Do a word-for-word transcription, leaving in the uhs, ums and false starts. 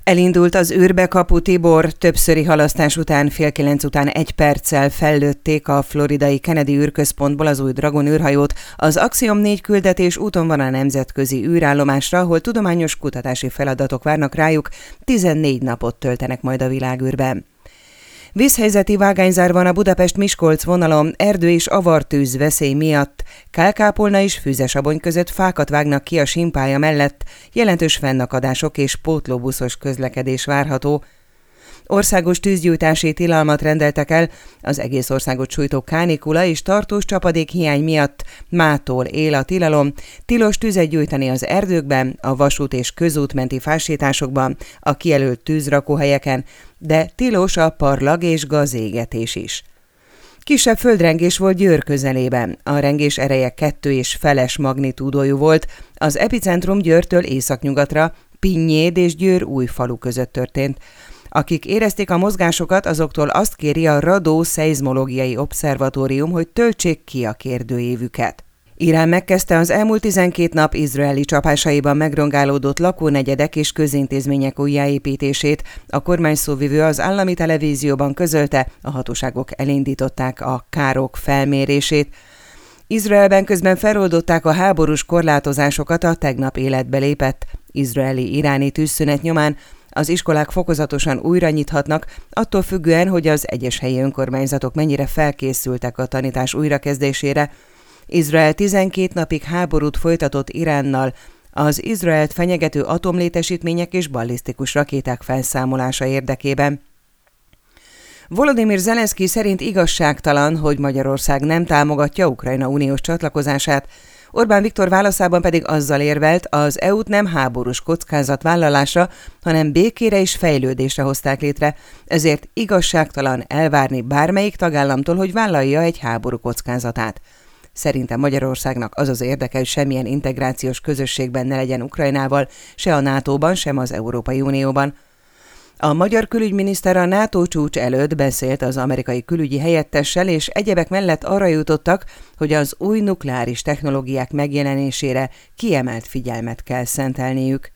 Elindult az űrbe Kapu Tibor, többszöri halasztás után fél kilenc után egy perccel fellőtték a floridai Kennedy űrközpontból az új Dragon űrhajót. Az Axiom négy küldetés úton van a nemzetközi űrállomásra, ahol tudományos kutatási feladatok várnak rájuk, tizennégy napot töltenek majd a világűrben. Vízhelyzeti vágányzár van a Budapest-Miskolc vonalon, erdő és avartűz veszély miatt. Kálkápolna és Füzesabony között fákat vágnak ki a simpálya mellett, jelentős fennakadások és pótlóbuszos közlekedés várható. Országos tűzgyújtási tilalmat rendeltek el, az egész országot sújtó kánikula és tartós csapadék hiány miatt mától él a tilalom. Tilos tüzet gyújtani az erdőkben, a vasút és közútmenti fásításokban, a kijelölt tűzrakóhelyeken, de tilos a parlag és gazégetés is. Kisebb földrengés volt Győr közelében. A rengés ereje kettő és feles magnitúdójú volt. Az epicentrum Győrtől északnyugatra, Pinnyéd és Győr Újfalu között történt. Akik érezték a mozgásokat, azoktól azt kéri a Radó Szeizmológiai Obszervatórium, hogy töltsék ki a kérdőívüket. Irán megkezdte az elmúlt tizenkét nap izraeli csapásaiban megrongálódott lakónegyedek és közintézmények újjáépítését. A kormányszóvivő az állami televízióban közölte, a hatóságok elindították a károk felmérését. Izraelben közben feloldották a háborús korlátozásokat a tegnap életbe lépett izraeli-iráni tűzszünet nyomán. Az iskolák fokozatosan újra nyithatnak, attól függően, hogy az egyes helyi önkormányzatok mennyire felkészültek a tanítás újrakezdésére. Izrael tizenkét napig háborút folytatott Iránnal, az Izraelt fenyegető atomlétesítmények és ballisztikus rakéták felszámolása érdekében. Volodymyr Zelenszky szerint igazságtalan, hogy Magyarország nem támogatja Ukrajna uniós csatlakozását. Orbán Viktor válaszában pedig azzal érvelt, az é u-t nem háborús kockázatvállalásra, hanem békére és fejlődésre hozták létre, ezért igazságtalan elvárni bármelyik tagállamtól, hogy vállalja egy háború kockázatát. Szerintem Magyarországnak az az érdeke, hogy semmilyen integrációs közösségben ne legyen Ukrajnával, se a nátóban, sem az Európai Unióban. A magyar külügyminiszter a NATO csúcs előtt beszélt az amerikai külügyi helyettessel, és egyebek mellett arra jutottak, hogy az új nukleáris technológiák megjelenésére kiemelt figyelmet kell szentelniük.